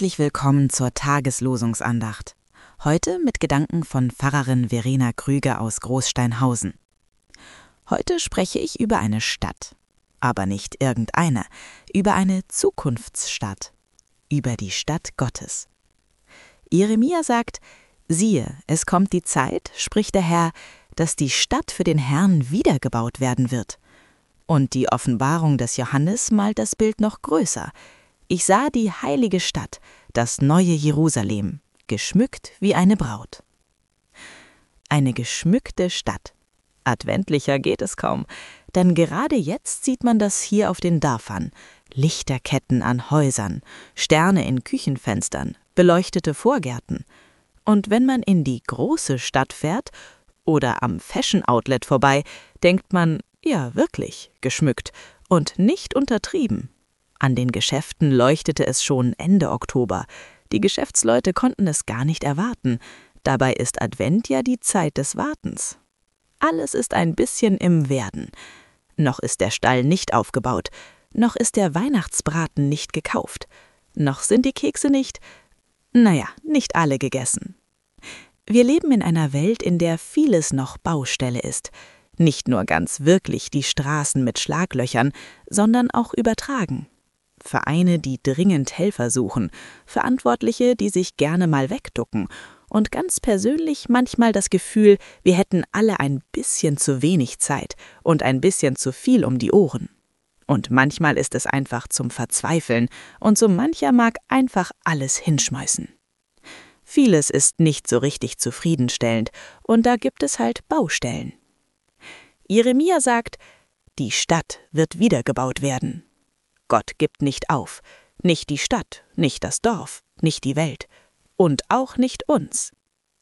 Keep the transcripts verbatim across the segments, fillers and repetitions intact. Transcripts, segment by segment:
Herzlich willkommen zur Tageslosungsandacht. Heute mit Gedanken von Pfarrerin Verena Krüger aus Großsteinhausen. Heute spreche ich über eine Stadt, aber nicht irgendeine, über eine Zukunftsstadt, über die Stadt Gottes. Jeremia sagt: Siehe, es kommt die Zeit, spricht der Herr, dass die Stadt für den Herrn wiedergebaut werden wird. Und die Offenbarung des Johannes malt das Bild noch größer. Ich sah die heilige Stadt, das neue Jerusalem, geschmückt wie eine Braut. Eine geschmückte Stadt. Adventlicher geht es kaum, denn gerade jetzt sieht man das hier auf den Dörfern. Lichterketten an Häusern, Sterne in Küchenfenstern, beleuchtete Vorgärten. Und wenn man in die große Stadt fährt oder am Fashion Outlet vorbei, denkt man, ja wirklich, geschmückt und nicht untertrieben. An den Geschäften leuchtete es schon Ende Oktober. Die Geschäftsleute konnten es gar nicht erwarten. Dabei ist Advent ja die Zeit des Wartens. Alles ist ein bisschen im Werden. Noch ist der Stall nicht aufgebaut. Noch ist der Weihnachtsbraten nicht gekauft. Noch sind die Kekse nicht, naja, nicht alle gegessen. Wir leben in einer Welt, in der vieles noch Baustelle ist. Nicht nur ganz wirklich die Straßen mit Schlaglöchern, sondern auch übertragen. Vereine, die dringend Helfer suchen, Verantwortliche, die sich gerne mal wegducken und ganz persönlich manchmal das Gefühl, wir hätten alle ein bisschen zu wenig Zeit und ein bisschen zu viel um die Ohren. Und manchmal ist es einfach zum Verzweifeln und so mancher mag einfach alles hinschmeißen. Vieles ist nicht so richtig zufriedenstellend und da gibt es halt Baustellen. Jeremia sagt, die Stadt wird wiedergebaut werden. Gott gibt nicht auf, nicht die Stadt, nicht das Dorf, nicht die Welt und auch nicht uns.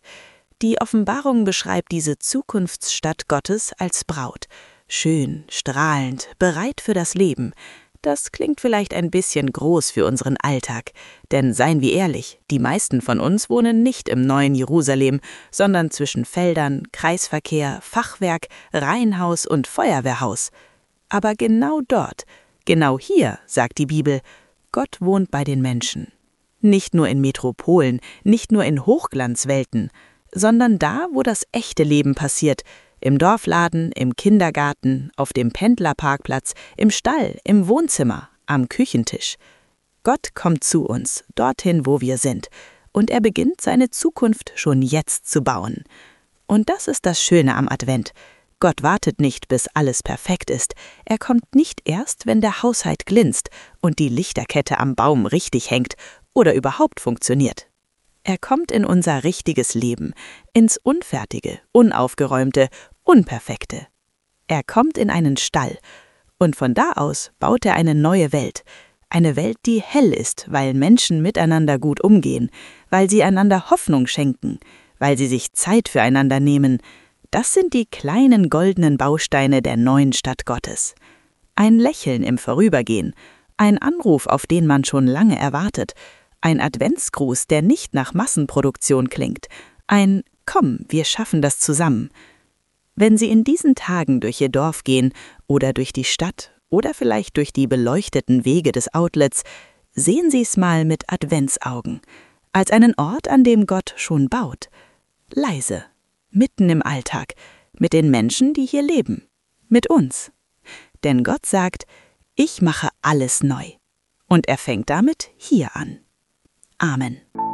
Die Offenbarung beschreibt diese Zukunftsstadt Gottes als Braut, schön, strahlend, bereit für das Leben. Das klingt vielleicht ein bisschen groß für unseren Alltag, denn seien wir ehrlich, die meisten von uns wohnen nicht im neuen Jerusalem, sondern zwischen Feldern, Kreisverkehr, Fachwerk, Reihenhaus und Feuerwehrhaus. Aber genau dort, genau hier, sagt die Bibel, Gott wohnt bei den Menschen. Nicht nur in Metropolen, nicht nur in Hochglanzwelten, sondern da, wo das echte Leben passiert, im Dorfladen, im Kindergarten, auf dem Pendlerparkplatz, im Stall, im Wohnzimmer, am Küchentisch. Gott kommt zu uns, dorthin, wo wir sind, und er beginnt seine Zukunft schon jetzt zu bauen. Und das ist das Schöne am Advent. Gott wartet nicht, bis alles perfekt ist. Er kommt nicht erst, wenn der Haushalt glänzt und die Lichterkette am Baum richtig hängt oder überhaupt funktioniert. Er kommt in unser richtiges Leben, ins Unfertige, Unaufgeräumte, Unperfekte. Er kommt in einen Stall und von da aus baut er eine neue Welt. Eine Welt, die hell ist, weil Menschen miteinander gut umgehen, weil sie einander Hoffnung schenken, weil sie sich Zeit füreinander nehmen. Das sind die kleinen goldenen Bausteine der neuen Stadt Gottes. Ein Lächeln im Vorübergehen, ein Anruf, auf den man schon lange erwartet, ein Adventsgruß, der nicht nach Massenproduktion klingt, ein »Komm, wir schaffen das zusammen«. Wenn Sie in diesen Tagen durch Ihr Dorf gehen oder durch die Stadt oder vielleicht durch die beleuchteten Wege des Outlets, sehen Sie es mal mit Adventsaugen, als einen Ort, an dem Gott schon baut. Leise. Mitten im Alltag, mit den Menschen, die hier leben, mit uns. Denn Gott sagt, ich mache alles neu. Und er fängt damit hier an. Amen.